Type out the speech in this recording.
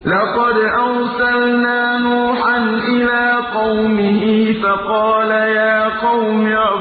لَقَدْ أَرْسَلْنَا نُوحًا إِلَىٰ قَوْمِهِ فَقَالَ يَا قَوْمِ